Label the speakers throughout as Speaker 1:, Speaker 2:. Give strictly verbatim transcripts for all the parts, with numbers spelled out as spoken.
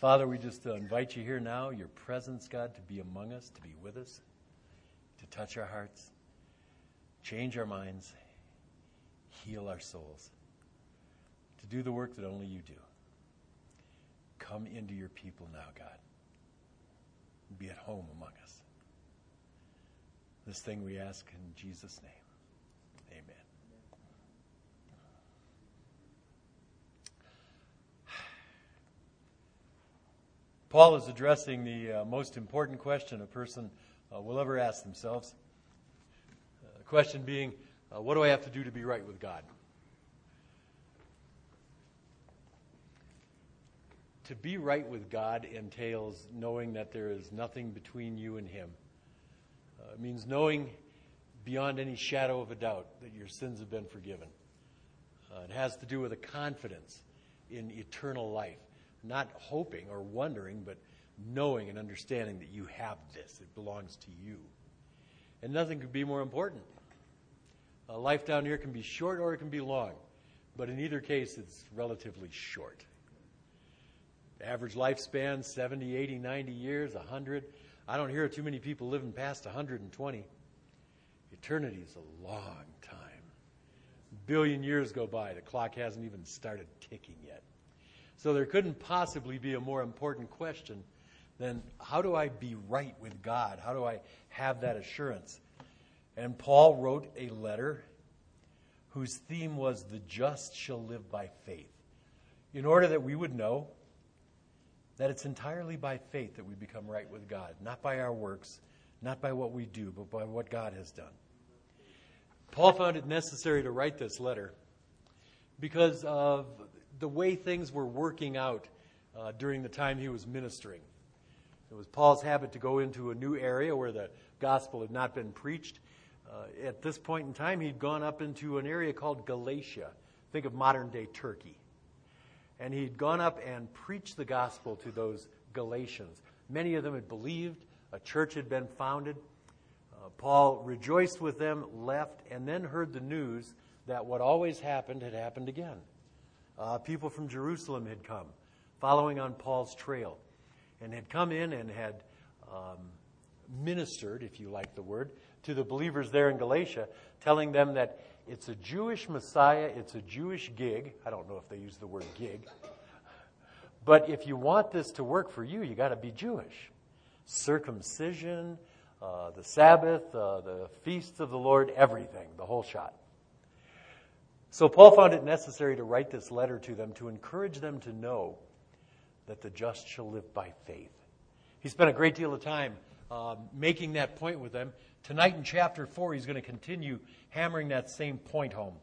Speaker 1: Father, we just uh, invite you here now, your presence, God, to be among us, to be with us, to touch our hearts, change our minds, heal our souls, to do the work that only you do. Come into your people now, God. Be at home among us. This thing we ask in Jesus' name. Amen. Paul is addressing the uh, most important question a person uh, will ever ask themselves. Uh, the question being, uh, what do I have to do to be right with God? To be right with God entails knowing that there is nothing between you and Him. Uh, it means knowing beyond any shadow of a doubt that your sins have been forgiven. Uh, it has to do with a confidence in eternal life. Not hoping or wondering, but knowing and understanding that you have this. It belongs to you. And nothing could be more important. Uh, life down here can be short or it can be long. But in either case, it's relatively short. Average lifespan, seventy, eighty, ninety years, one hundred. I don't hear too many people living past one hundred twenty. Eternity is a long time. A billion years go by. The clock hasn't even started ticking yet. So there couldn't possibly be a more important question than how do I be right with God? How do I have that assurance? And Paul wrote a letter whose theme was the just shall live by faith, in order that we would know that it's entirely by faith that we become right with God, not by our works, not by what we do, but by what God has done. Paul found it necessary to write this letter because of the way things were working out uh, during the time he was ministering. It was Paul's habit to go into a new area where the gospel had not been preached. Uh, at this point in time, he'd gone up into an area called Galatia. Think of modern-day Turkey. And he'd gone up and preached the gospel to those Galatians. Many of them had believed. A church had been founded. Uh, Paul rejoiced with them, left, and then heard the news that what always happened had happened again. Uh, people from Jerusalem had come, following on Paul's trail, and had come in and had um, ministered, if you like the word, to the believers there in Galatia, telling them that it's a Jewish Messiah, it's a Jewish gig. I don't know if they use the word gig. But if you want this to work for you, you got to be Jewish. Circumcision, uh, the Sabbath, uh, the feasts of the Lord, everything, the whole shot. So Paul found it necessary to write this letter to them to encourage them to know that the just shall live by faith. He spent a great deal of time uh, making that point with them. Tonight in chapter four, he's going to continue hammering that same point home.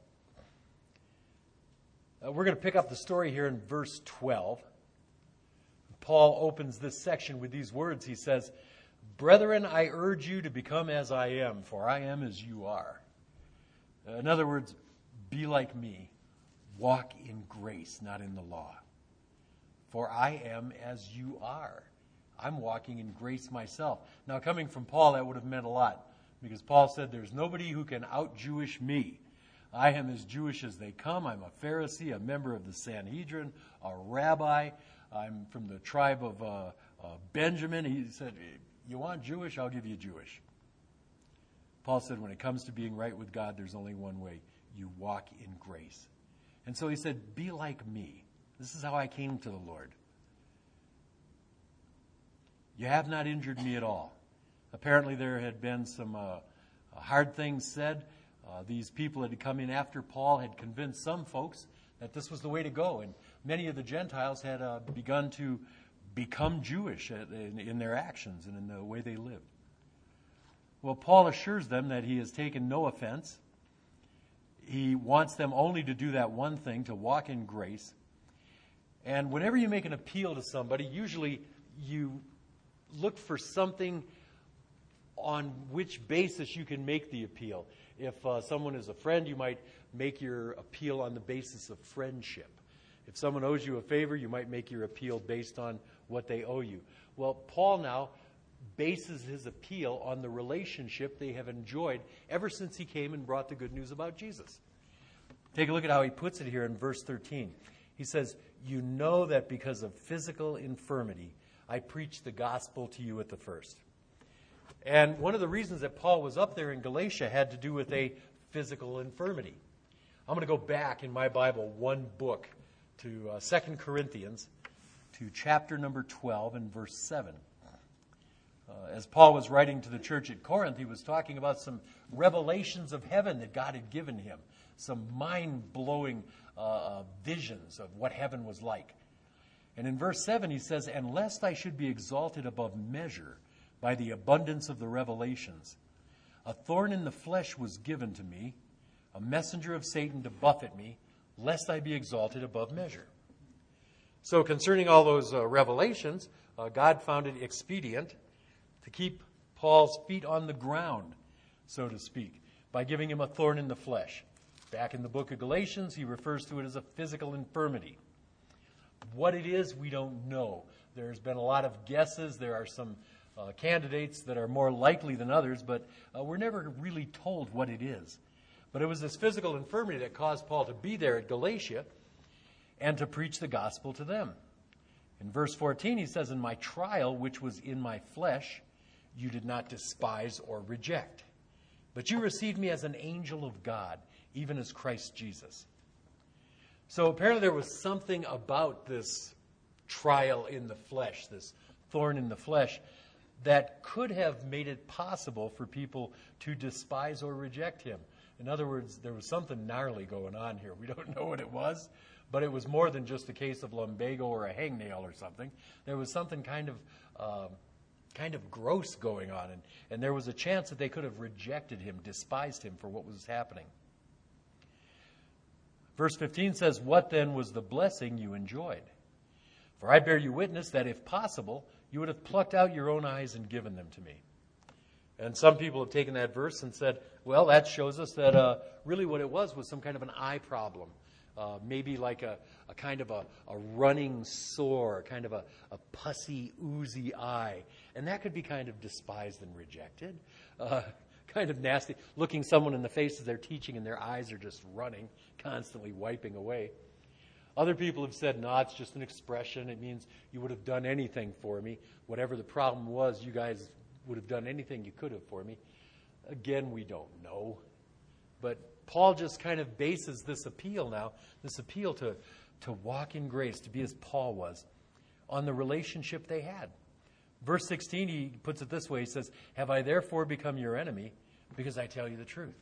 Speaker 1: Uh, we're going to pick up the story here in verse twelve. Paul opens this section with these words. He says, "Brethren, I urge you to become as I am, for I am as you are." Uh, in other words, be like me. Walk in grace, not in the law. For I am as you are. I'm walking in grace myself. Now, coming from Paul, that would have meant a lot. Because Paul said, there's nobody who can out-Jewish me. I am as Jewish as they come. I'm a Pharisee, a member of the Sanhedrin, a rabbi. I'm from the tribe of uh, uh, Benjamin. He said, you want Jewish? I'll give you Jewish. Paul said, when it comes to being right with God, there's only one way. You walk in grace. And so he said, be like me. This is how I came to the Lord. You have not injured me at all. Apparently there had been some uh, hard things said. Uh, these people that had come in after Paul had convinced some folks that this was the way to go. And many of the Gentiles had uh, begun to become Jewish in, in their actions and in the way they lived. Well, Paul assures them that he has taken no offense. He wants them only to do that one thing, to walk in grace. And whenever you make an appeal to somebody, usually you look for something on which basis you can make the appeal. If uh, someone is a friend, you might make your appeal on the basis of friendship. If someone owes you a favor, you might make your appeal based on what they owe you. Well, Paul now bases his appeal on the relationship they have enjoyed ever since he came and brought the good news about Jesus. Take a look at how he puts it here in verse thirteen. He says, you know that because of physical infirmity, I preached the gospel to you at the first. And one of the reasons that Paul was up there in Galatia had to do with a physical infirmity. I'm going to go back in my Bible one book to uh, Second Corinthians, to chapter number twelve and verse seven. Uh, as Paul was writing to the church at Corinth, he was talking about some revelations of heaven that God had given him, some mind-blowing uh, uh, visions of what heaven was like. And in verse seven he says, "And lest I should be exalted above measure by the abundance of the revelations, a thorn in the flesh was given to me, a messenger of Satan to buffet me, lest I be exalted above measure." So concerning all those uh, revelations, uh, God found it expedient to keep Paul's feet on the ground, so to speak, by giving him a thorn in the flesh. Back in the book of Galatians, he refers to it as a physical infirmity. What it is, we don't know. There's been a lot of guesses. There are some uh, candidates that are more likely than others, but uh, we're never really told what it is. But it was this physical infirmity that caused Paul to be there at Galatia and to preach the gospel to them. In verse fourteen, he says, "In my trial, which was in my flesh, you did not despise or reject. But you received me as an angel of God, even as Christ Jesus." So apparently there was something about this trial in the flesh, this thorn in the flesh, that could have made it possible for people to despise or reject him. In other words, there was something gnarly going on here. We don't know what it was, but it was more than just a case of lumbago or a hangnail or something. There was something kind of uh, kind of gross going on, and, and there was a chance that they could have rejected him, despised him for what was happening. Verse fifteen says, "What then was the blessing you enjoyed? For I bear you witness that if possible, you would have plucked out your own eyes and given them to me." And some people have taken that verse and said, well, that shows us that uh, really what it was was some kind of an eye problem. Uh, maybe like a, a kind of a, a running sore, kind of a, a pussy, oozy eye. And that could be kind of despised and rejected. Uh, kind of nasty. Looking someone in the face as they're teaching and their eyes are just running, constantly wiping away. Other people have said, no, it's just an expression. It means you would have done anything for me. Whatever the problem was, you guys would have done anything you could have for me. Again, we don't know. But Paul just kind of bases this appeal now, this appeal to, to walk in grace, to be as Paul was, on the relationship they had. Verse sixteen, he puts it this way. He says, "Have I therefore become your enemy because I tell you the truth?"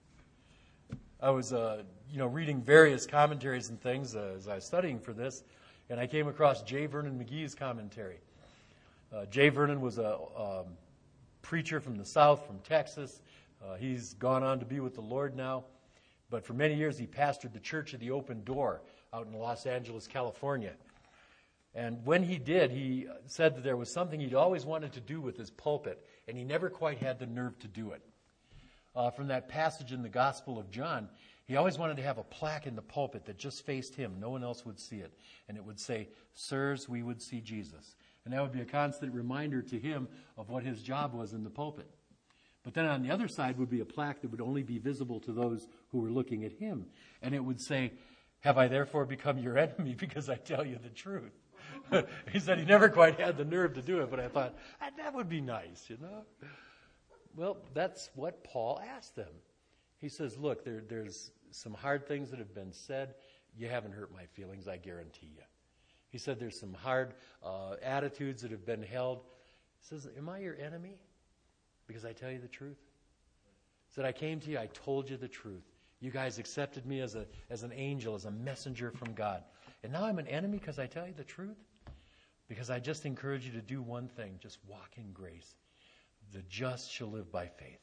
Speaker 1: I was, uh, you know, reading various commentaries and things uh, as I was studying for this, and I came across J. Vernon McGee's commentary. Uh, J. Vernon was a um, preacher from the South, from Texas. Uh, he's gone on to be with the Lord now. But for many years, he pastored the Church of the Open Door out in Los Angeles, California. And when he did, he said that there was something he'd always wanted to do with his pulpit, and he never quite had the nerve to do it. Uh, from that passage in the Gospel of John, he always wanted to have a plaque in the pulpit that just faced him. No one else would see it. And it would say, "Sirs, we would see Jesus." And that would be a constant reminder to him of what his job was in the pulpit. But then on the other side would be a plaque that would only be visible to those who were looking at him. And it would say, "Have I therefore become your enemy because I tell you the truth?" He said he never quite had the nerve to do it, but I thought, ah, that would be nice, you know. Well, that's what Paul asked them. He says, look, there, there's some hard things that have been said. You haven't hurt my feelings, I guarantee you. He said there's some hard uh, attitudes that have been held. He says, am I your enemy because I tell you the truth? He said, I came to you, I told you the truth. You guys accepted me as a as an angel, as a messenger from God. And now I'm an enemy because I tell you the truth? Because I just encourage you to do one thing, just walk in grace. The just shall live by faith.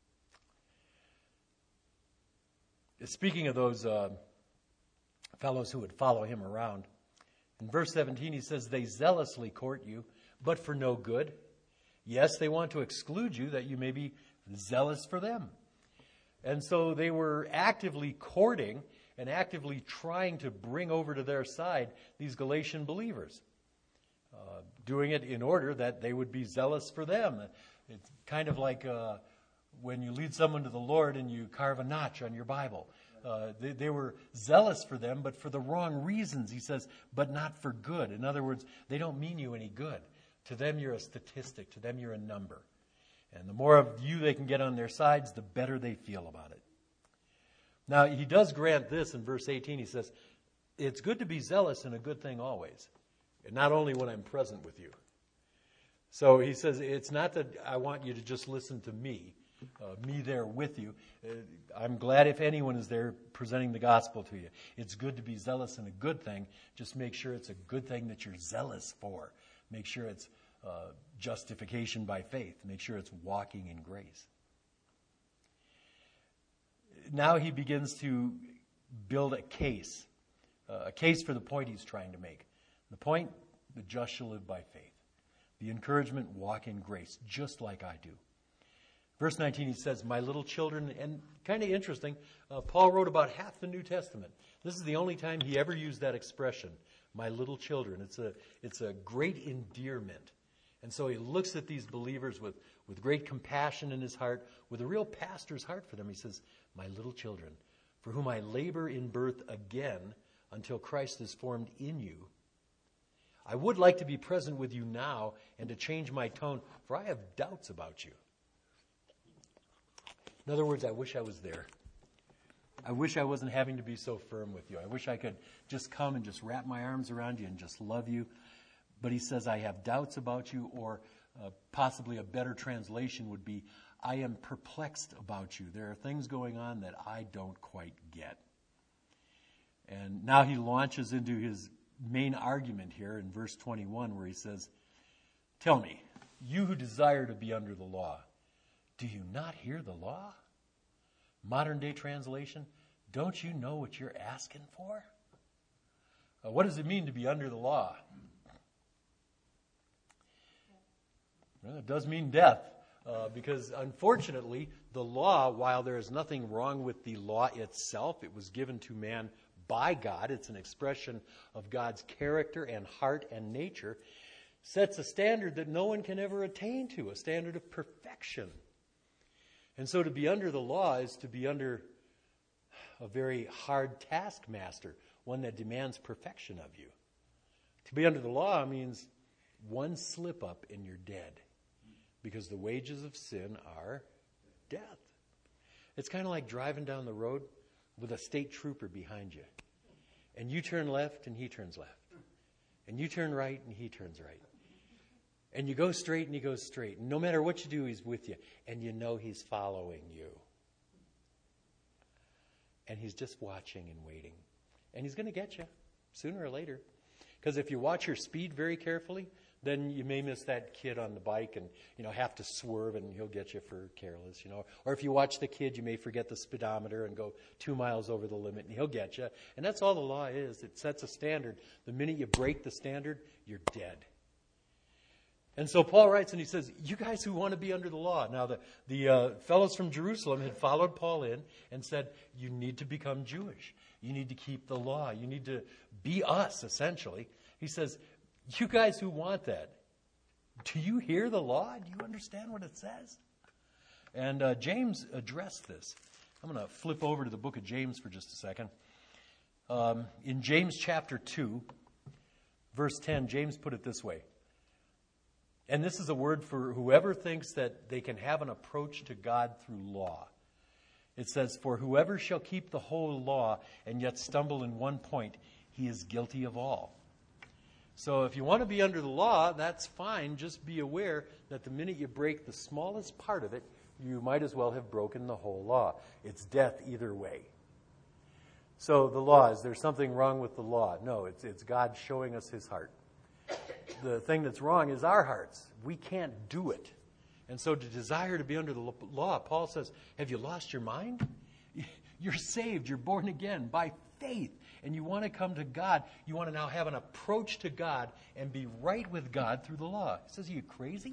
Speaker 1: Speaking of those uh, fellows who would follow him around, in verse seventeen he says, they zealously court you, but for no good. Yes, they want to exclude you that you may be zealous for them. And so they were actively courting and actively trying to bring over to their side these Galatian believers, uh, doing it in order that they would be zealous for them. It's kind of like uh, when you lead someone to the Lord and you carve a notch on your Bible. Uh, they, they were zealous for them, but for the wrong reasons, he says, but not for good. In other words, they don't mean you any good. To them, you're a statistic. To them, you're a number. And the more of you they can get on their sides, the better they feel about it. Now, he does grant this in verse eighteen. He says, it's good to be zealous and a good thing always, and not only when I'm present with you. So he says, it's not that I want you to just listen to me, uh, me there with you. Uh, I'm glad if anyone is there presenting the gospel to you. It's good to be zealous and a good thing. Just make sure it's a good thing that you're zealous for. Make sure it's uh, justification by faith. Make sure it's walking in grace. Now he begins to build a case, uh, a case for the point he's trying to make. The point, the just shall live by faith. The encouragement, walk in grace, just like I do. Verse nineteen, he says, my little children, and kind of interesting, uh, Paul wrote about half the New Testament. This is the only time he ever used that expression, my little children. It's a, it's a great endearment. And so he looks at these believers with, with great compassion in his heart, with a real pastor's heart for them. He says, my little children, for whom I labor in birth again until Christ is formed in you. I would like to be present with you now and to change my tone, for I have doubts about you. In other words, I wish I was there. I wish I wasn't having to be so firm with you. I wish I could just come and just wrap my arms around you and just love you. But he says, I have doubts about you, or uh, possibly a better translation would be, I am perplexed about you. There are things going on that I don't quite get. And now he launches into his main argument here in verse twenty-one, where he says, tell me, you who desire to be under the law, do you not hear the law? Modern day translation, don't you know what you're asking for? Uh, what does it mean to be under the law? Well, it does mean death, uh, because unfortunately, the law, while there is nothing wrong with the law itself, it was given to man by God. It's an expression of God's character and heart and nature, sets a standard that no one can ever attain to, a standard of perfection. And so to be under the law is to be under a very hard taskmaster, one that demands perfection of you. To be under the law means one slip up and you're dead, because the wages of sin are death. It's kind of like driving down the road with a state trooper behind you. And you turn left and he turns left. And you turn right and he turns right. And you go straight and he goes straight. And no matter what you do, he's with you. And you know he's following you. And he's just watching and waiting. And he's going to get you sooner or later. Because if you watch your speed very carefully, then you may miss that kid on the bike and, you know, have to swerve and he'll get you for careless, you know. Or if you watch the kid, you may forget the speedometer and go two miles over the limit and he'll get you. And that's all the law is. It sets a standard. The minute you break the standard, you're dead. And so Paul writes and he says, you guys who want to be under the law. Now, the, the uh, fellows from Jerusalem had followed Paul in and said, you need to become Jewish. You need to keep the law. You need to be us, essentially. He says, you guys who want that, do you hear the law? Do you understand what it says? And uh, James addressed this. I'm going to flip over to the book of James for just a second. Um, in James chapter two, verse ten, James put it this way. And this is a word for whoever thinks that they can have an approach to God through law. It says, for whoever shall keep the whole law and yet stumble in one point, he is guilty of all. So if you want to be under the law, that's fine. Just be aware that the minute you break the smallest part of it, you might as well have broken the whole law. It's death either way. So the law, is there something wrong with the law? No, it's, it's God showing us his heart. The thing that's wrong is our hearts. We can't do it. And so to desire to be under the law, Paul says, have you lost your mind? You're saved. You're born again by faith. And you want to come to God. You want to now have an approach to God and be right with God through the law. He says, are you crazy?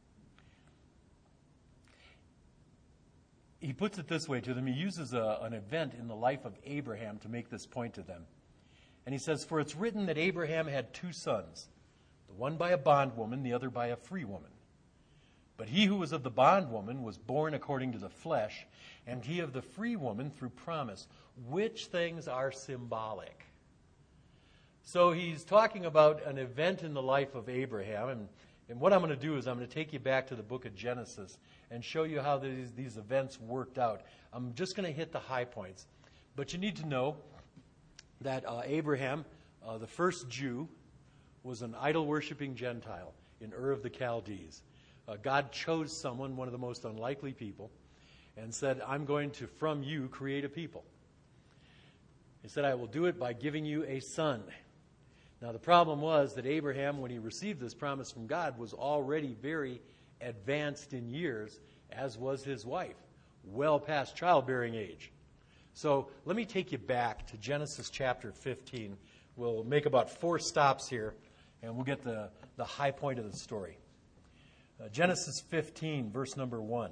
Speaker 1: He puts it this way to them. He uses a, an event in the life of Abraham to make this point to them. And he says, for it's written that Abraham had two sons, the one by a bondwoman, the other by a free woman. But he who was of the bondwoman was born according to the flesh, and he of the free woman through promise, which things are symbolic. So he's talking about an event in the life of Abraham, and, and what I'm going to do is I'm going to take you back to the book of Genesis and show you how these, these events worked out. I'm just going to hit the high points. But you need to know that uh, Abraham, uh, the first Jew, was an idol-worshiping Gentile in Ur of the Chaldees. Uh, God chose someone, one of the most unlikely people, and said, I'm going to, from you, create a people. He said, I will do it by giving you a son. Now, the problem was that Abraham, when he received this promise from God, was already very advanced in years, as was his wife, well past childbearing age. So let me take you back to Genesis chapter fifteen. We'll make about four stops here, and we'll get the, the high point of the story. Uh, Genesis fifteen, verse number one.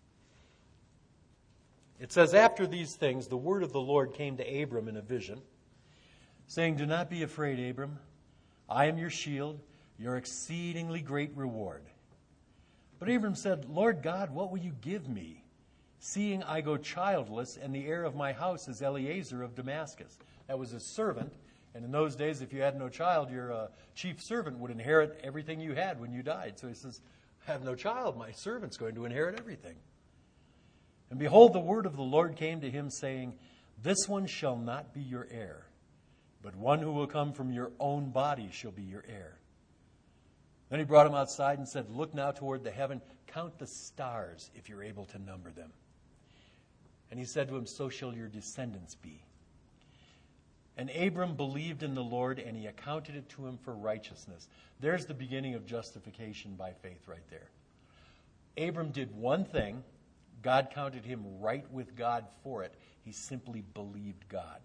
Speaker 1: It says, after these things, the word of the Lord came to Abram in a vision, saying, do not be afraid, Abram. I am your shield, your exceedingly great reward. But Abram said, Lord God, what will you give me, seeing I go childless, and the heir of my house is Eliezer of Damascus? That was his servant. And in those days, if you had no child, your uh, chief servant would inherit everything you had when you died. So he says, I have no child. My servant's going to inherit everything. And behold, the word of the Lord came to him, saying, this one shall not be your heir, but one who will come from your own body shall be your heir. Then he brought him outside and said, look now toward the heaven, count the stars if you're able to number them. And he said to him, so shall your descendants be. And Abram believed in the Lord, and he accounted it to him for righteousness. There's the beginning of justification by faith right there. Abram did one thing. God counted him right with God for it. He simply believed God.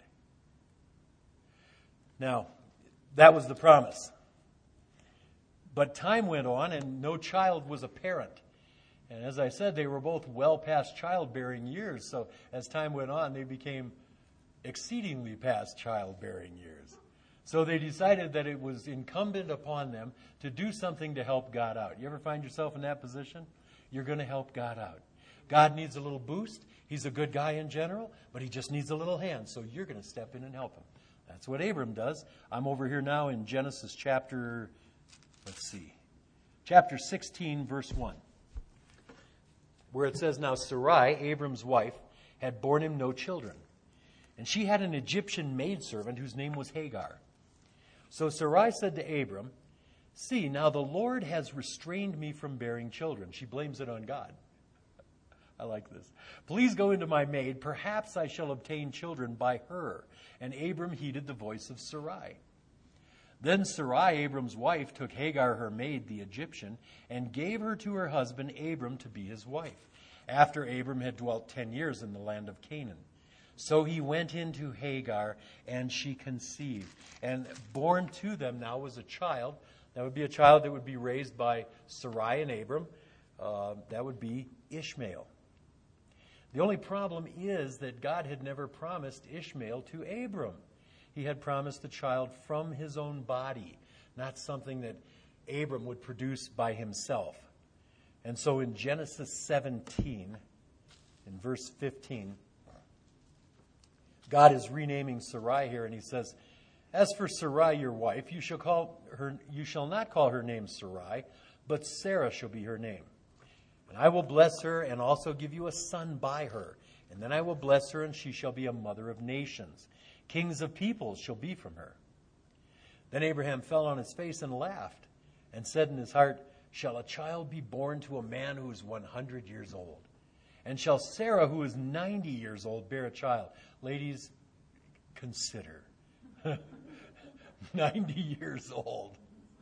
Speaker 1: Now, that was the promise. But time went on, and no child was apparent. And as I said, they were both well past childbearing years. So as time went on, they became exceedingly past childbearing years. So they decided that it was incumbent upon them to do something to help God out. You ever find yourself in that position? You're going to help God out. God needs a little boost. He's a good guy in general, but he just needs a little hand. So you're going to step in and help him. That's what Abram does. I'm over here now in Genesis chapter, let's see, chapter sixteen, verse one, where it says, now Sarai, Abram's wife, had borne him no children. And she had an Egyptian maidservant whose name was Hagar. So Sarai said to Abram, see, now the Lord has restrained me from bearing children. She blames it on God. I like this. Please go into my maid. Perhaps I shall obtain children by her. And Abram heeded the voice of Sarai. Then Sarai, Abram's wife, took Hagar, her maid, the Egyptian, and gave her to her husband Abram to be his wife, after Abram had dwelt ten years in the land of Canaan. So he went into Hagar, and she conceived. And born to them now was a child. That would be a child that would be raised by Sarai and Abram. Uh, that would be Ishmael. The only problem is that God had never promised Ishmael to Abram. He had promised a child from his own body, not something that Abram would produce by himself. And so in Genesis seventeen, in verse fifteen, God is renaming Sarai here, and he says, as for Sarai, your wife, you shall call her, you shall not call her name Sarai, but Sarah shall be her name. And I will bless her and also give you a son by her. And then I will bless her, and she shall be a mother of nations. Kings of peoples shall be from her. Then Abraham fell on his face and laughed, and said in his heart, shall a child be born to a man who is one hundred years old? And shall Sarah, who is ninety years old, bear a child? Ladies, consider. ninety years old.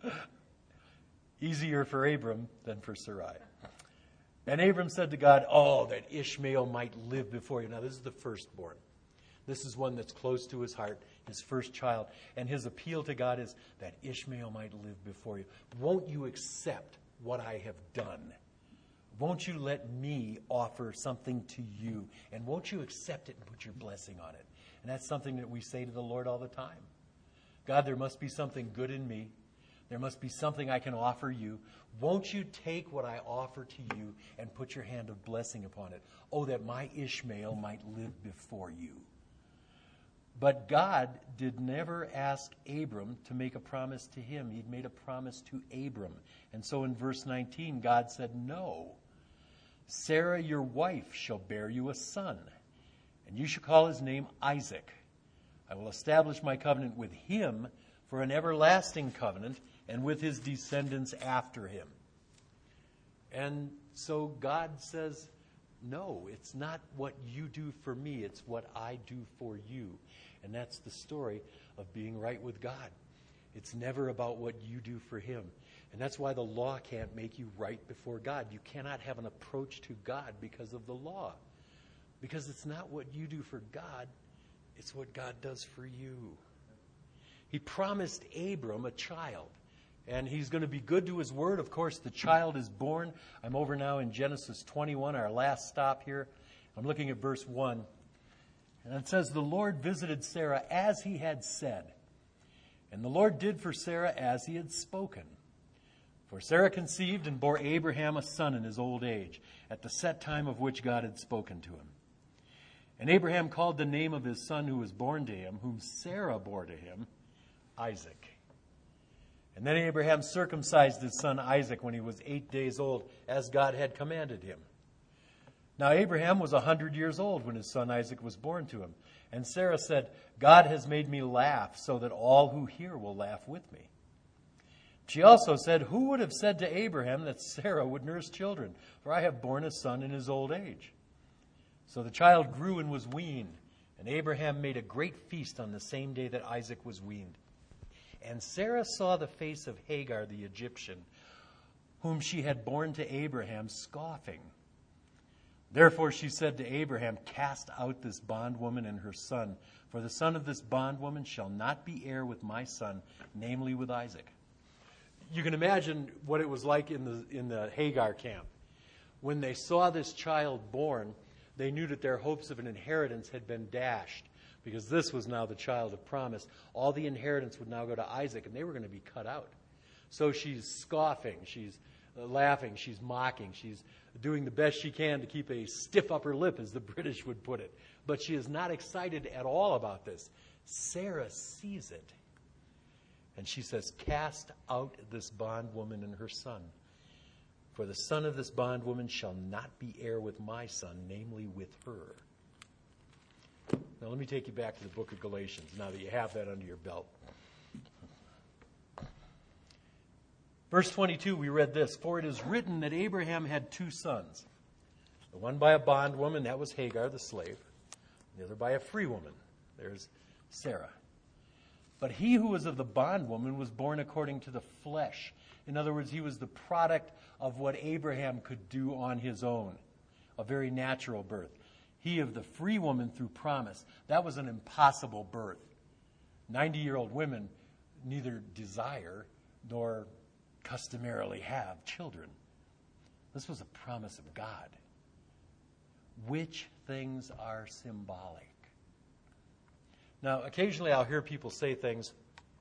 Speaker 1: Easier for Abram than for Sarai. And Abram said to God, oh, that Ishmael might live before you. Now, this is the firstborn. This is one that's close to his heart, his first child. And his appeal to God is that Ishmael might live before you. Won't you accept what I have done? Won't you let me offer something to you? And won't you accept it and put your blessing on it? And that's something that we say to the Lord all the time. God, there must be something good in me There must be something I can offer you. Won't you take what I offer to you and put your hand of blessing upon it? Oh, that my Ishmael might live before you. But God did never ask Abram to make a promise to him. He'd made a promise to Abram. And so in verse nineteen, God said, no. Sarah, your wife, shall bear you a son, and you shall call his name Isaac. I will establish my covenant with him for an everlasting covenant, and with his descendants after him. And so God says, no, it's not what you do for me, it's what I do for you. And that's the story of being right with God. It's never about what you do for him. And that's why the law can't make you right before God. You cannot have an approach to God because of the law. Because it's not what you do for God, it's what God does for you. He promised Abram a child. And he's going to be good to his word. Of course, the child is born. I'm over now in Genesis twenty-one, our last stop here. I'm looking at verse one. And it says, the Lord visited Sarah as he had said. And the Lord did for Sarah as he had spoken. For Sarah conceived and bore Abraham a son in his old age, at the set time of which God had spoken to him. And Abraham called the name of his son who was born to him, whom Sarah bore to him, Isaac. And then Abraham circumcised his son Isaac when he was eight days old, as God had commanded him. Now Abraham was a hundred years old when his son Isaac was born to him. And Sarah said, God has made me laugh, so that all who hear will laugh with me. She also said, who would have said to Abraham that Sarah would nurse children? For I have borne a son in his old age. So the child grew and was weaned. And Abraham made a great feast on the same day that Isaac was weaned. And Sarah saw the face of Hagar the Egyptian, whom she had borne to Abraham, scoffing. Therefore she said to Abraham, cast out this bondwoman and her son, for the son of this bondwoman shall not be heir with my son, namely with Isaac. You can imagine what it was like in the in the Hagar camp. When they saw this child born, they knew that their hopes of an inheritance had been dashed, because this was now the child of promise. All the inheritance would now go to Isaac, and they were going to be cut out. So she's scoffing, she's laughing, she's mocking, she's doing the best she can to keep a stiff upper lip, as the British would put it. But she is not excited at all about this. Sarah sees it, and she says, cast out this bondwoman and her son. For the son of this bondwoman shall not be heir with my son, namely with her. Now let me take you back to the book of Galatians, now that you have that under your belt. Verse twenty-two, we read this, for it is written that Abraham had two sons, the one by a bondwoman, that was Hagar, the slave, the other by a free woman, there's Sarah. But he who was of the bondwoman was born according to the flesh. In other words, he was the product of what Abraham could do on his own, a very natural birth. He of the free woman through promise. That was an impossible birth. ninety-year-old women neither desire nor customarily have children. This was a promise of God. Which things are symbolic? Now, occasionally I'll hear people say things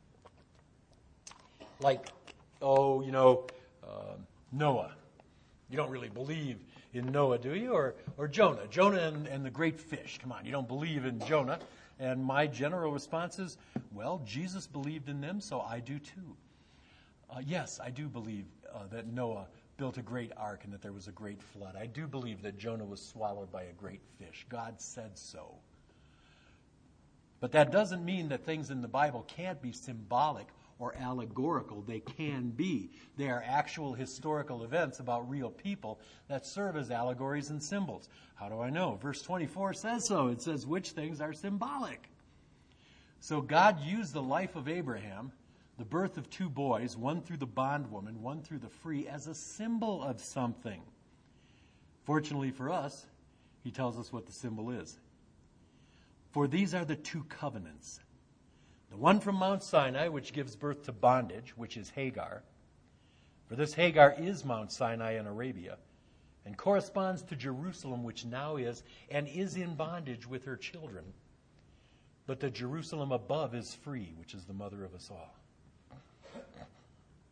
Speaker 1: like, oh, you know, uh, Noah. You don't really believe in Noah, do you? Or or Jonah. Jonah and, and the great fish. Come on, you don't believe in Jonah. And my general response is, well, Jesus believed in them, so I do too. Uh, yes, I do believe uh, that Noah built a great ark and that there was a great flood. I do believe that Jonah was swallowed by a great fish. God said so. But that doesn't mean that things in the Bible can't be symbolic or allegorical. They can be. They are actual historical events about real people that serve as allegories and symbols. How do I know? Verse twenty-four says so. It says, which things are symbolic? So God used the life of Abraham, the birth of two boys, one through the bondwoman, one through the free, as a symbol of something. Fortunately for us, he tells us what the symbol is. For these are the two covenants. The one from Mount Sinai, which gives birth to bondage, which is Hagar. For this Hagar is Mount Sinai in Arabia, and corresponds to Jerusalem, which now is, and is in bondage with her children. But the Jerusalem above is free, which is the mother of us all.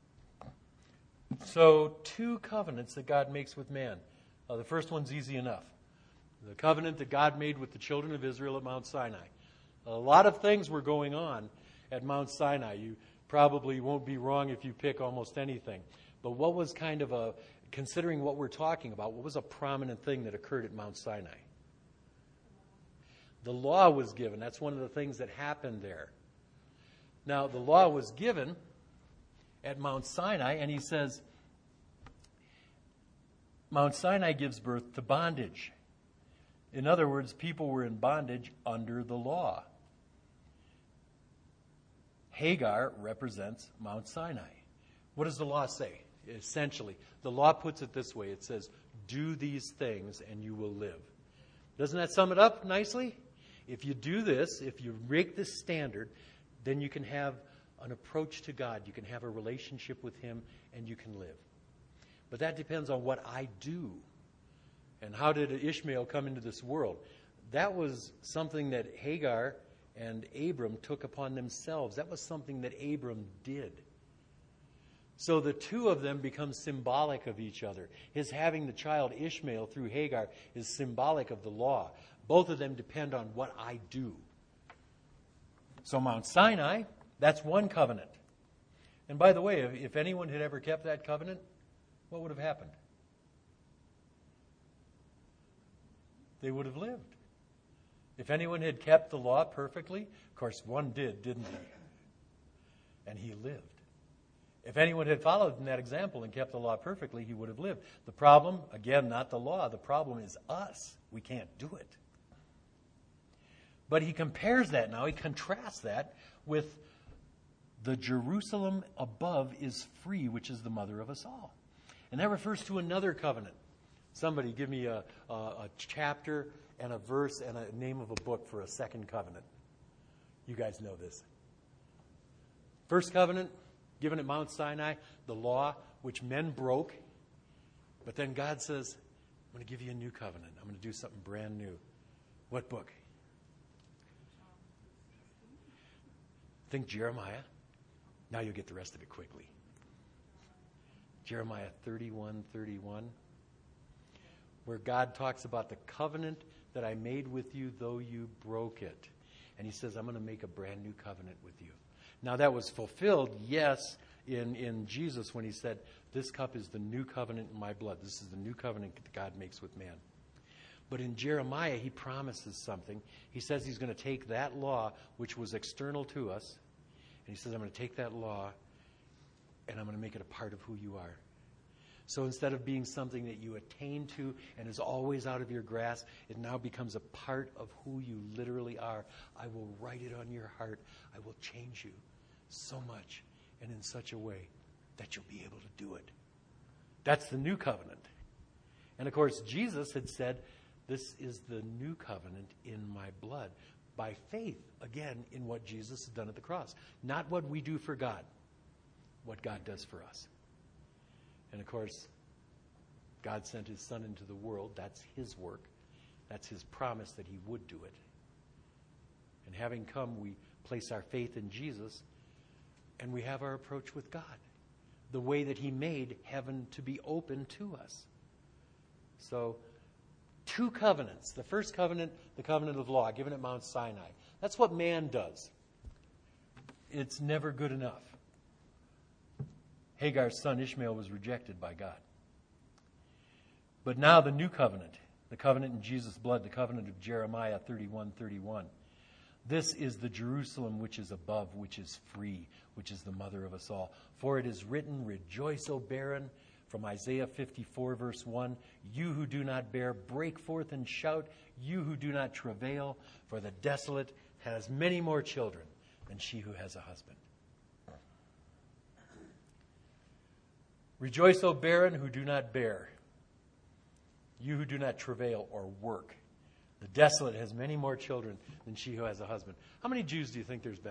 Speaker 1: So, two covenants that God makes with man. Uh, the first one's easy enough. The covenant that God made with the children of Israel at Mount Sinai. A lot of things were going on at Mount Sinai. You probably won't be wrong if you pick almost anything. But what was kind of a, considering what we're talking about, what was a prominent thing that occurred at Mount Sinai? The law was given. That's one of the things that happened there. Now, the law was given at Mount Sinai, and he says, Mount Sinai gives birth to bondage. In other words, people were in bondage under the law. Hagar represents Mount Sinai. What does the law say? Essentially, the law puts it this way. It says, do these things and you will live. Doesn't that sum it up nicely? If you do this, if you make this standard, then you can have an approach to God. You can have a relationship with Him and you can live. But that depends on what I do. And how did Ishmael come into this world? That was something that Hagar and Abram took upon themselves. That was something that Abram did. So the two of them become symbolic of each other. His having the child Ishmael through Hagar is symbolic of the law. Both of them depend on what I do. So Mount Sinai, that's one covenant. And by the way, if, if anyone had ever kept that covenant, what would have happened? They would have lived. If anyone had kept the law perfectly, of course one did, didn't he? And he lived. If anyone had followed in that example and kept the law perfectly, he would have lived. The problem, again, not the law, the problem is us. We can't do it. But he compares that now, he contrasts that with the Jerusalem above is free, which is the mother of us all. And that refers to another covenant. Somebody give me a, a, a chapter and a verse and a name of a book for a second covenant. You guys know this. First covenant, given at Mount Sinai, the law, which men broke. But then God says, I'm going to give you a new covenant. I'm going to do something brand new. What book? Think Jeremiah. Now you'll get the rest of it quickly. Jeremiah thirty-one thirty-one, where God talks about the covenant that I made with you, though you broke it. And he says, I'm going to make a brand new covenant with you. Now that was fulfilled, yes, in, in Jesus when he said, this cup is the new covenant in my blood. This is the new covenant that God makes with man. But in Jeremiah, he promises something. He says he's going to take that law, which was external to us, and he says, I'm going to take that law and I'm going to make it a part of who you are. So instead of being something that you attain to and is always out of your grasp, it now becomes a part of who you literally are. I will write it on your heart. I will change you so much and in such a way that you'll be able to do it. That's the new covenant. And of course, Jesus had said, this is the new covenant in my blood. By faith, again, in what Jesus has done at the cross. Not what we do for God, what God does for us. And of course, God sent his Son into the world. That's his work. That's his promise that he would do it. And having come, we place our faith in Jesus, and we have our approach with God. The way that he made heaven to be open to us. So, two covenants. The first covenant, the covenant of law, given at Mount Sinai. That's what man does. It's never good enough. Hagar's son Ishmael was rejected by God. But now the new covenant, the covenant in Jesus' blood, the covenant of Jeremiah thirty-one thirty-one. This is the Jerusalem which is above, which is free, which is the mother of us all. For it is written, rejoice, O barren, from Isaiah fifty-four, verse one, you who do not bear, break forth and shout, you who do not travail, for the desolate has many more children than she who has a husband. Rejoice, O barren, who do not bear, you who do not travail or work. The desolate has many more children than she who has a husband. How many Jews do you think there's been?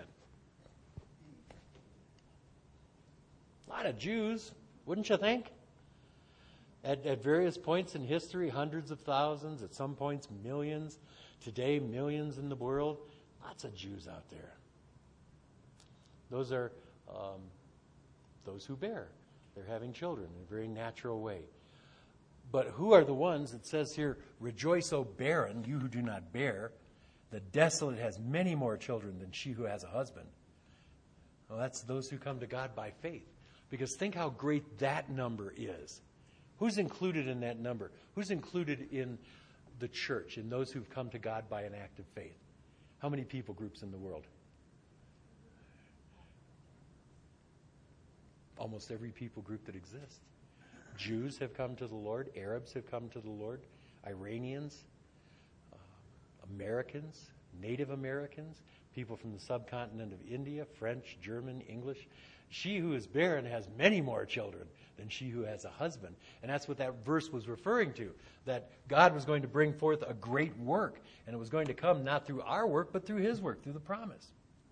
Speaker 1: A lot of Jews, wouldn't you think? At, at various points in history, hundreds of thousands, at some points millions. Today, millions in the world. Lots of Jews out there. Those are um, those who bear. They're having children in a very natural way. But who are the ones, it says here, rejoice, O barren, you who do not bear. The desolate has many more children than she who has a husband. Well, that's those who come to God by faith. Because think how great that number is. Who's included in that number? Who's included in the church, in those who've come to God by an act of faith? How many people groups in the world? Almost every people group that exists. Jews have come to the Lord. Arabs have come to the Lord. Iranians, uh, Americans, Native Americans, people from the subcontinent of India, French, German, English. She who is barren has many more children than she who has a husband. And that's what that verse was referring to, that God was going to bring forth a great work, and it was going to come not through our work, but through his work, through the promise.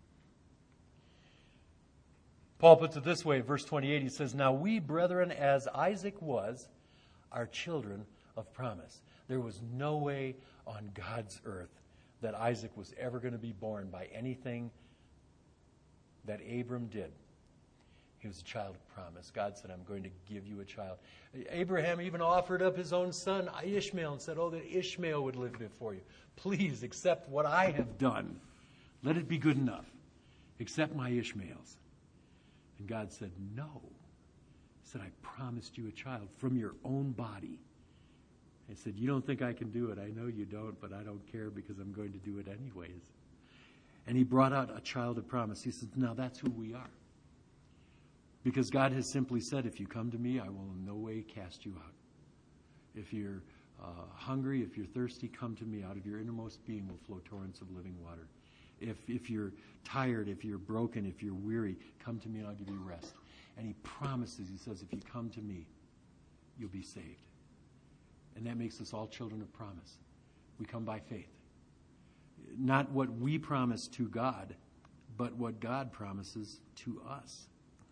Speaker 1: Paul puts it this way, verse twenty-eight, he says, now we, brethren, as Isaac was, are children of promise. There was no way on God's earth that Isaac was ever going to be born by anything that Abram did. He was a child of promise. God said, I'm going to give you a child. Abraham even offered up his own son, Ishmael, and said, oh, that Ishmael would live before you. Please accept what I have done. Let it be good enough. Accept my Ishmaels. And God said, no. He said, I promised you a child from your own body. I said, you don't think I can do it. I know you don't, but I don't care because I'm going to do it anyways. And he brought out a child of promise. He said, now that's who we are. Because God has simply said, if you come to me, I will in no way cast you out. If you're uh, hungry, if you're thirsty, come to me. Out of your innermost being will flow torrents of living water. If if you're tired, if you're broken, if you're weary, come to me and I'll give you rest. And he promises, he says, if you come to me, you'll be saved. And that makes us all children of promise. We come by faith. Not what we promise to God, but what God promises to us.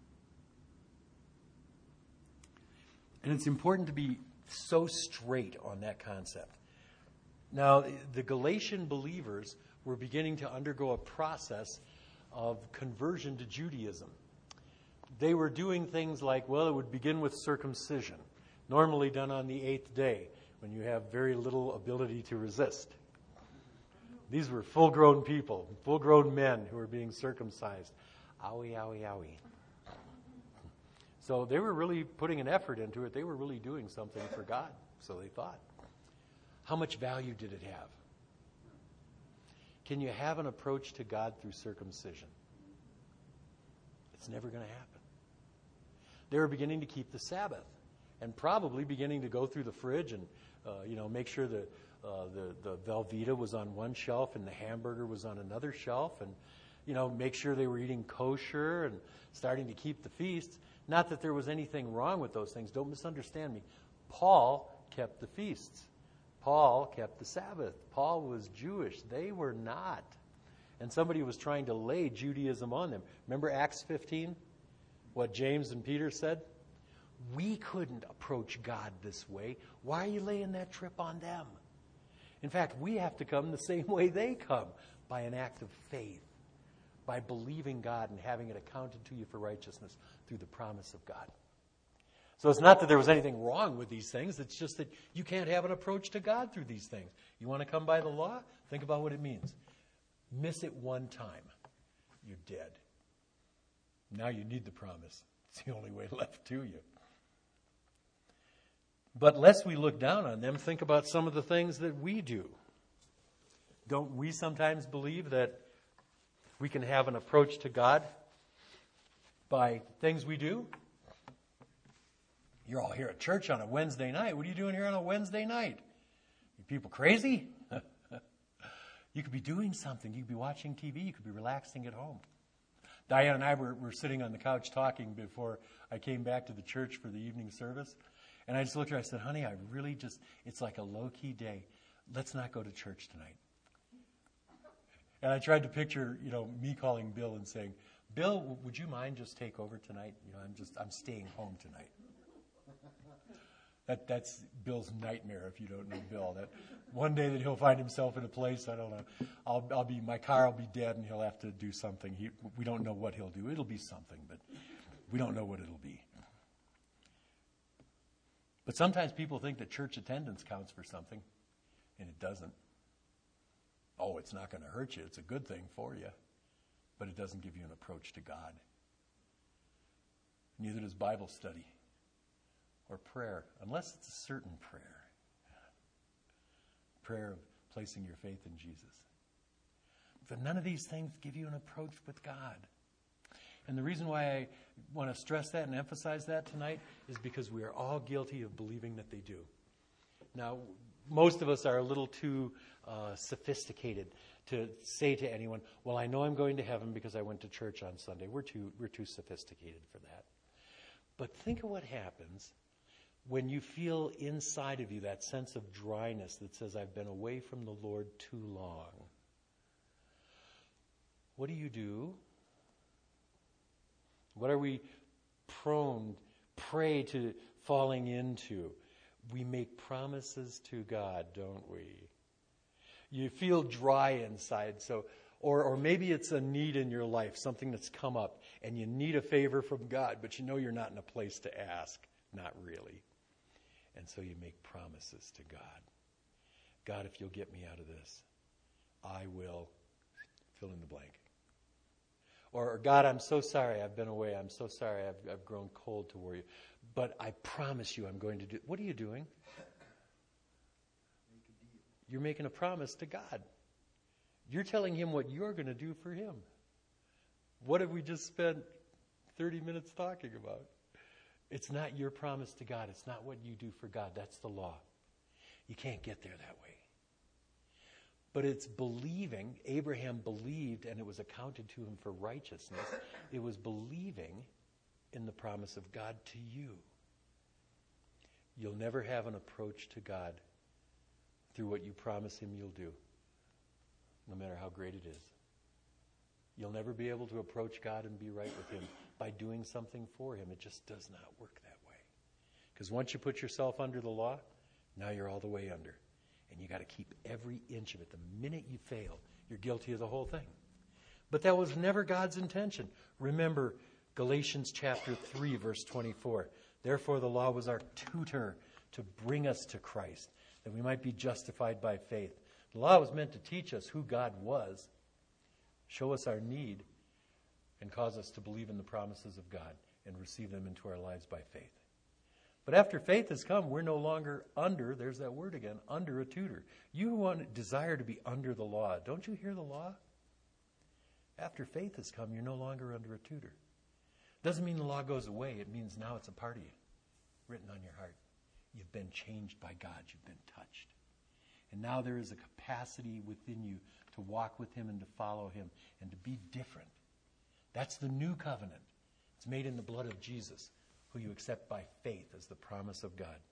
Speaker 1: And it's important to be so straight on that concept. Now, the Galatian believers were beginning to undergo a process of conversion to Judaism. They were doing things like, well, it would begin with circumcision, normally done on the eighth day, when you have very little ability to resist. These were full-grown people, full-grown men who were being circumcised. Owie, owie, owie. So they were really putting an effort into it. They were really doing something for God, so they thought. How much value did it have? Can you have an approach to God through circumcision? It's never going to happen. They were beginning to keep the Sabbath and probably beginning to go through the fridge and uh, you know, make sure that uh, the, the Velveeta was on one shelf and the hamburger was on another shelf, and you know, make sure they were eating kosher and starting to keep the feasts. Not that there was anything wrong with those things. Don't misunderstand me. Paul kept the feasts. Paul kept the Sabbath. Paul was Jewish. They were not. And somebody was trying to lay Judaism on them. Remember Acts fifteen? What James and Peter said? We couldn't approach God this way. Why are you laying that trip on them? In fact, we have to come the same way they come, by an act of faith, by believing God and having it accounted to you for righteousness through the promise of God. So it's not that there was anything wrong with these things. It's just that you can't have an approach to God through these things. You want to come by the law? Think about what it means. Miss it one time, you're dead. Now you need the promise. It's the only way left to you. But lest we look down on them, think about some of the things that we do. Don't we sometimes believe that we can have an approach to God by things we do? You're all here at church on a Wednesday night. What are you doing here on a Wednesday night? You people crazy? You could be doing something. You could be watching T V. You could be relaxing at home. Diane and I were, were sitting on the couch talking before I came back to the church for the evening service. And I just looked at her. I said, honey, I really just, it's like a low-key day. Let's not go to church tonight. And I tried to picture, you know, me calling Bill and saying, Bill, would you mind just take over tonight? You know, I'm just, I'm staying home tonight. That that's Bill's nightmare if you don't know Bill. That one day that he'll find himself in a place, I don't know, I'll I'll be my car will be dead and he'll have to do something. He we don't know what he'll do. It'll be something, but we don't know what it'll be. But sometimes people think that church attendance counts for something, and it doesn't. Oh, it's not going to hurt you. It's a good thing for you. But it doesn't give you an approach to God. Neither does Bible study or prayer, unless it's a certain prayer. Prayer of placing your faith in Jesus. But none of these things give you an approach with God. And the reason why I want to stress that and emphasize that tonight is because we are all guilty of believing that they do. Now, most of us are a little too uh, sophisticated to say to anyone, well, I know I'm going to heaven because I went to church on Sunday. We're too, we're too sophisticated for that. But think of what happens when you feel inside of you that sense of dryness that says, I've been away from the Lord too long. What do you do? What are we prone, prey to falling into? We make promises to God, don't we? You feel dry inside, so or or maybe it's a need in your life, something that's come up, and you need a favor from God, but you know you're not in a place to ask, not really. And so you make promises to God. God, if you'll get me out of this, I will fill in the blank. Or, God, I'm so sorry I've been away. I'm so sorry I've, I've grown cold toward you. But I promise you I'm going to do... What are you doing?
Speaker 2: Make a deal.
Speaker 1: You're making a promise to God. You're telling him what you're going to do for him. What have we just spent thirty minutes talking about? It's not your promise to God. It's not what you do for God. That's the law. You can't get there that way. But it's believing. Abraham believed, and it was accounted to him for righteousness. It was believing in the promise of God to you. You'll never have an approach to God through what you promise him you'll do, no matter how great it is. You'll never be able to approach God and be right with him by doing something for him. It just does not work that way. Because once you put yourself under the law, now you're all the way under. And you got to keep every inch of it. The minute you fail, you're guilty of the whole thing. But that was never God's intention. Remember Galatians chapter three, verse twenty-four. Therefore the law was our tutor to bring us to Christ, that we might be justified by faith. The law was meant to teach us who God was, show us our need, and cause us to believe in the promises of God and receive them into our lives by faith. But after faith has come, we're no longer under, there's that word again, under a tutor. You who want, desire to be under the law, don't you hear the law? After faith has come, you're no longer under a tutor. Doesn't mean the law goes away. It means now it's a part of you, written on your heart. You've been changed by God. You've been touched. And now there is a capacity within you to walk with him and to follow him and to be different. That's the new covenant. It's made in the blood of Jesus, who you accept by faith as the promise of God.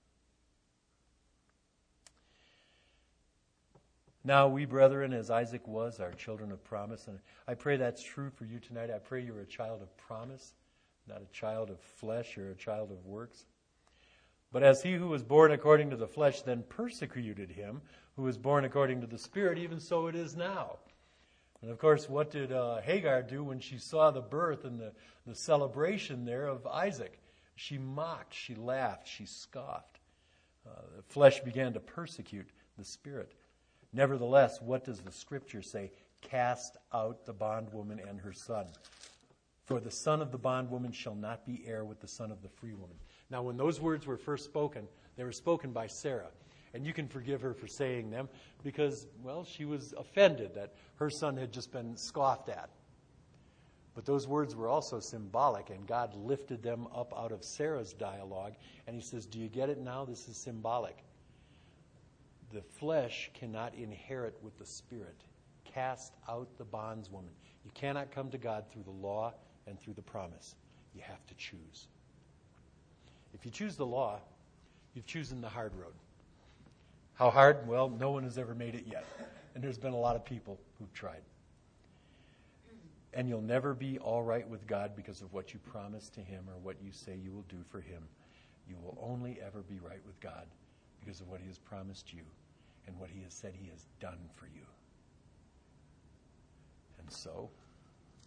Speaker 1: Now we, brethren, as Isaac was, are children of promise. And I pray that's true for you tonight. I pray you're a child of promise, not a child of flesh or a child of works. But as he who was born according to the flesh then persecuted him who was born according to the Spirit, even so it is now. And of course, what did uh, Hagar do when she saw the birth and the, the celebration there of Isaac? She mocked, she laughed, she scoffed. Uh, the flesh began to persecute the Spirit. Nevertheless, what does the Scripture say? Cast out the bondwoman and her son. For the son of the bondwoman shall not be heir with the son of the free woman. Now, when those words were first spoken, they were spoken by Sarah. And you can forgive her for saying them because, well, she was offended that her son had just been scoffed at. But those words were also symbolic, and God lifted them up out of Sarah's dialogue. And he says, do you get it now? This is symbolic. The flesh cannot inherit with the Spirit. Cast out the bondswoman. You cannot come to God through the law and through the promise. You have to choose. If you choose the law, you've chosen the hard road. How hard? Well, no one has ever made it yet. And there's been a lot of people who've tried. And you'll never be all right with God because of what you promise to him or what you say you will do for him. You will only ever be right with God because of what he has promised you and what he has said he has done for you. And so,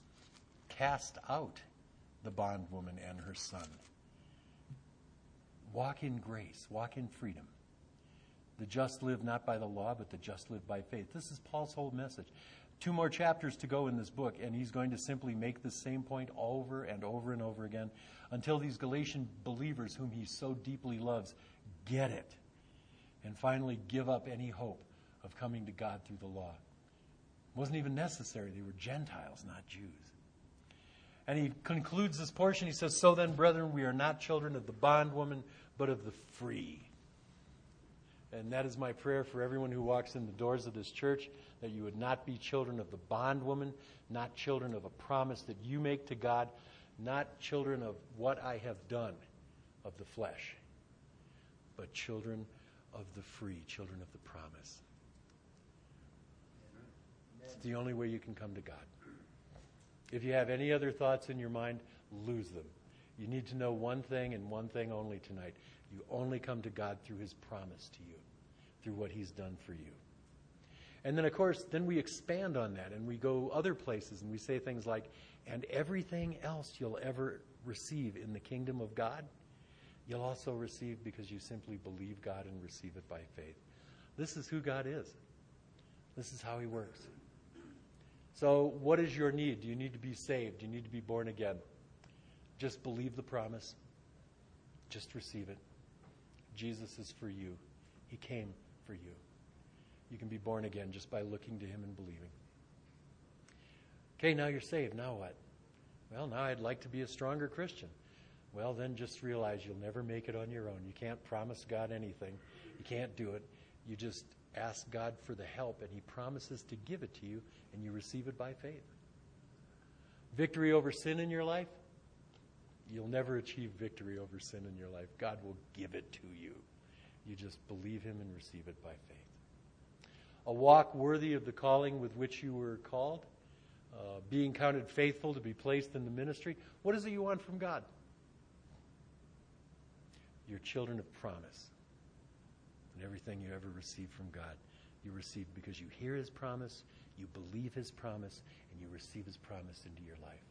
Speaker 1: cast out the bondwoman and her son. Walk in grace. Walk in freedom. The just live not by the law, but the just live by faith. This is Paul's whole message. Two more chapters to go in this book, and he's going to simply make the same point over and over and over again until these Galatian believers, whom he so deeply loves, get it and finally give up any hope of coming to God through the law. It wasn't even necessary. They were Gentiles, not Jews. And he concludes this portion. He says, "So then, brethren, we are not children of the bondwoman, but of the free." And that is my prayer for everyone who walks in the doors of this church, that you would not be children of the bondwoman, not children of a promise that you make to God, not children of what I have done of the flesh, but children of the free, children of the promise. It's the only way you can come to God. If you have any other thoughts in your mind, lose them. You need to know one thing and one thing only tonight. You only come to God through his promise to you, through what he's done for you. And then, of course, then we expand on that and we go other places and we say things like, and everything else you'll ever receive in the kingdom of God, you'll also receive because you simply believe God and receive it by faith. This is who God is. This is how he works. So what is your need? Do you need to be saved? Do you need to be born again? Just believe the promise. Just receive it. Jesus is for you. He came for you. You can be born again just by looking to him and believing. Okay, now you're saved. Now what? Well, now I'd like to be a stronger Christian. Well, then just realize you'll never make it on your own. You can't promise God anything. You can't do it. You just ask God for the help, and he promises to give it to you, and you receive it by faith. Victory over sin in your life? You'll never achieve victory over sin in your life. God will give it to you. You just believe him and receive it by faith. A walk worthy of the calling with which you were called, uh, being counted faithful to be placed in the ministry. What is it you want from God? You're children of promise. And everything you ever receive from God, you receive because you hear his promise, you believe his promise, and you receive his promise into your life.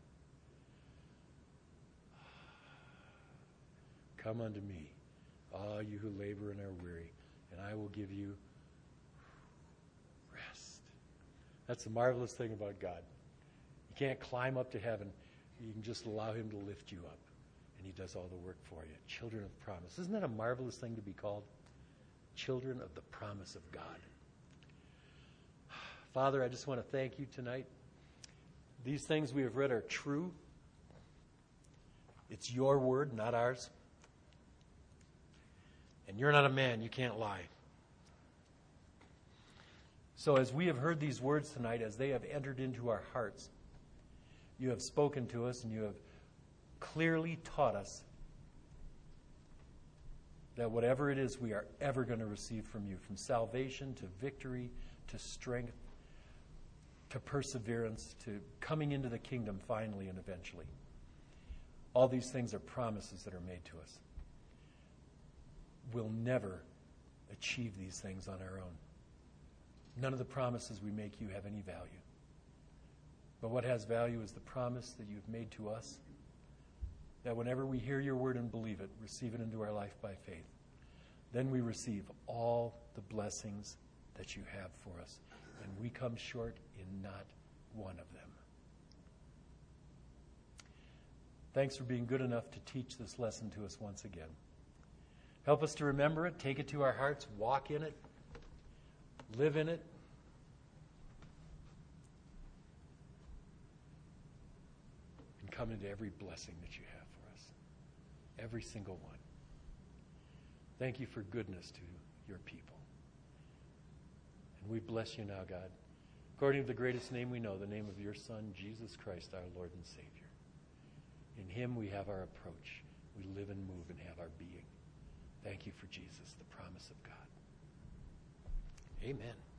Speaker 1: Come unto me, all you who labor and are weary, and I will give you rest. That's the marvelous thing about God. You can't climb up to heaven. You can just allow him to lift you up, and he does all the work for you. Children of promise. Isn't that a marvelous thing to be called? Children of the promise of God. Father, I just want to thank you tonight. These things we have read are true. It's your word, not ours. And you're not a man, you can't lie. So as we have heard these words tonight, as they have entered into our hearts, you have spoken to us and you have clearly taught us that whatever it is we are ever going to receive from you, from salvation to victory to strength to perseverance to coming into the kingdom finally and eventually, all these things are promises that are made to us. We'll never achieve these things on our own. None of the promises we make you have any value. But what has value is the promise that you've made to us, that whenever we hear your word and believe it, receive it into our life by faith, then we receive all the blessings that you have for us. And we come short in not one of them. Thanks for being good enough to teach this lesson to us once again. Help us to remember it, take it to our hearts, walk in it, live in it. And come into every blessing that you have for us. Every single one. Thank you for goodness to your people. And we bless you now, God, according to the greatest name we know, the name of your Son, Jesus Christ, our Lord and Savior. In him we have our approach. We live and move and have our being. Thank you for Jesus, the promise of God. Amen.